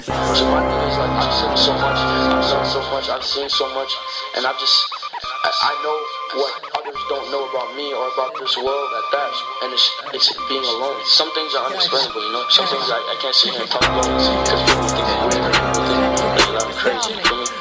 So my thing is like I've seen so much, I've done so much, I've seen so much, and I know what others don't know about me or about this world at that, and it's being alone. Some things are unexplainable, you know. Some things I can't sit here and talk about because people think I'm weird, people think I'm crazy, you feel me?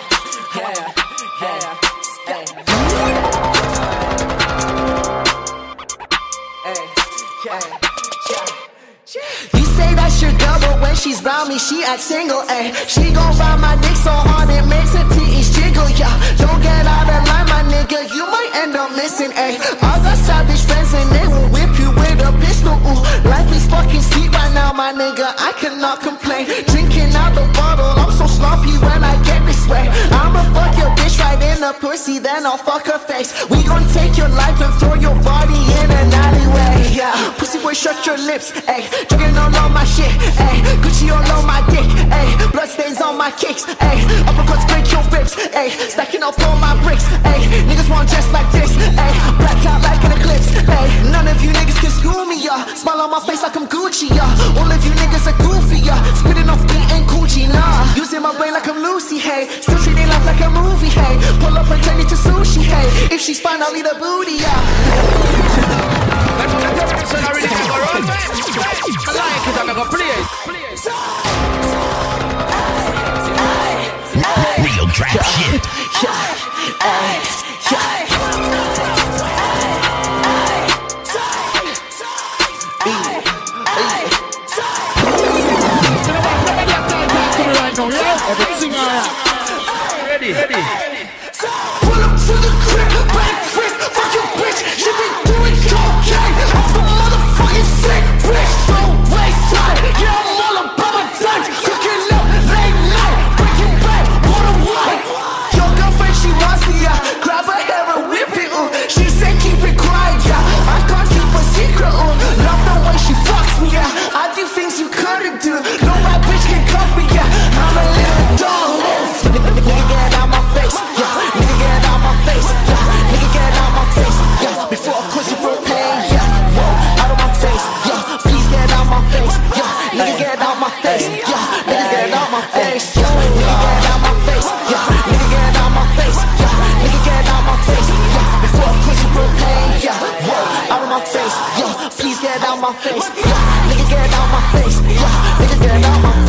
You say that's your girl, but when she's round me, she acts single, ayy. She gon' ride my dick so hard it makes her titties jiggle, yeah. Don't get out of line, my nigga, you might end up missing, ayy. All the savage friends and they will whip you with a pistol, ooh. Life is fucking sweet right now, my nigga, I cannot complain. Drinking out the bottle, I'm so sloppy when I get this way. I'ma fuck your bitch right in the pussy, then I'll fuck her face. We gon' take your life and throw your body in an alleyway, yeah. Pussy boy, shut your lips, ayy. Drinking all on my shit, ayy. Gucci all on my dick, ayy. Bloodstains on my kicks, ayy. Uppercuts break your ribs, ayy. Stacking up all my bricks, ayy. Niggas want dress like this, ayy. Blacked out like an eclipse, ayy. None of you niggas can school me, yeah. Smile on my face like I'm Gucci, yeah. All of you niggas are goofy, yeah. Spitting off beat and Gucci, nah. Using my brain like I'm Lucy, hey. Still treating life like a movie, hey. Pull up and turn it to sushi, hey. If she's fine, I'll eat a booty, yeah. Real trap shit. Ready. Pull up to the crib, back fist, fuck your bitch. She been doing cocaine off the motherfucking sick bitch. Don't waste time, yeah, I'm all about my time. Cooking up late night, breaking bad, water white. Your girlfriend, she wants me, yeah. Grab her hair and whip it, She said keep it quiet, yeah. I can't keep a secret, Love the way she fucks me, yeah. I do things you couldn't do. No bad bitch can cut me, yeah. I'm a little dog. Nigga, get out my face, yeah. Nigga, get out my face, yeah. Nigga, get out my face, yeah. Before I cause you for pain, yeah. Whoa, out of my face, yeah. Please get out my face, yeah. Nigga, get out my face, yeah. Nigga, get out my face, yeah. Nigga, get out my face, yeah. Nigga, get out my face, yeah. Nigga, get out my face, yeah. Before I cause you for pain, yeah. Whoa, out of my face, yeah. Please get out my face, yeah. Nigga, get out my face, yeah. Nigga, get out my face.